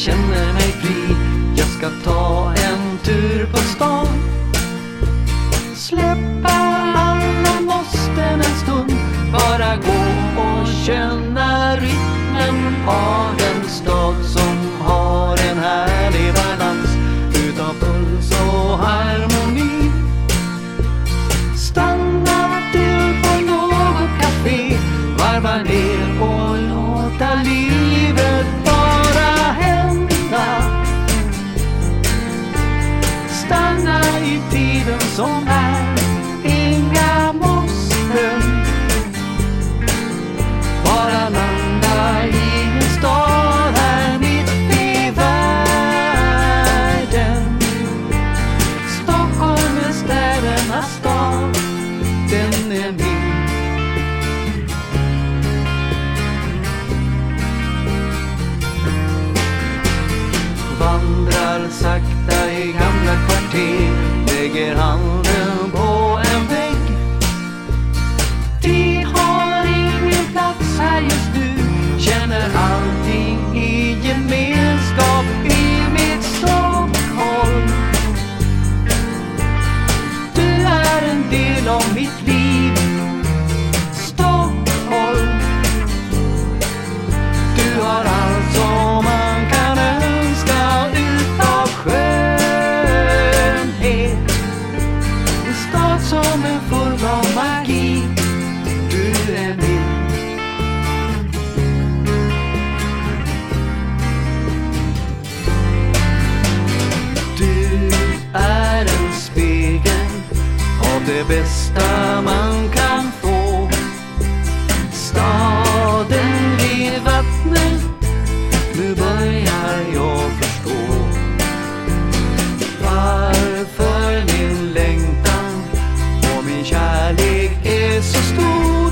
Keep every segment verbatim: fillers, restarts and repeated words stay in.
känner mig fri. Jag ska ta en tur på stan, släppa alla måsten en stund, bara gå och känna rytmen av en stad som har en härlig balans utav puls och harmoni. Stanna till på något café, varva ner och låta livet bara hända. Stanna i tiden som är, inga måsten, bara landa i en stad här mitt i världen. Stockholm är städernas stad, den är min. Vandrar sakta i gamla kvarter, lägger handen på en vägg. Tid har ingen plats här just nu, känner allting i gemenskap i mitt Stockholm. Du är en del av mitt liv, Stockholm. Du har allt som man kan önska utav skönhet. En stad som är full av magi, du är min. Du är en spegel av det bästa man kan få. Staden vid vattnet, nu börjar jag förstå varför min längtan och min kärlek är så stor.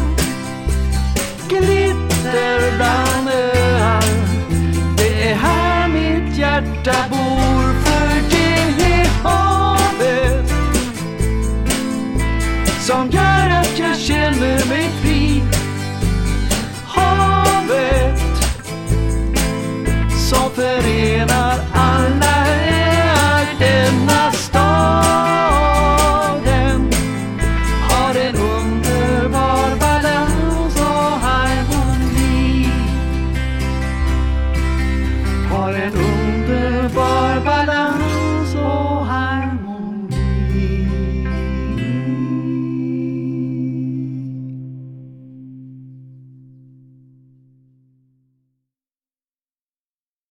Glitter bland öar, det är här mitt hjärta bor. För det är havet som gör att jag känner mig fri. Havet som förenar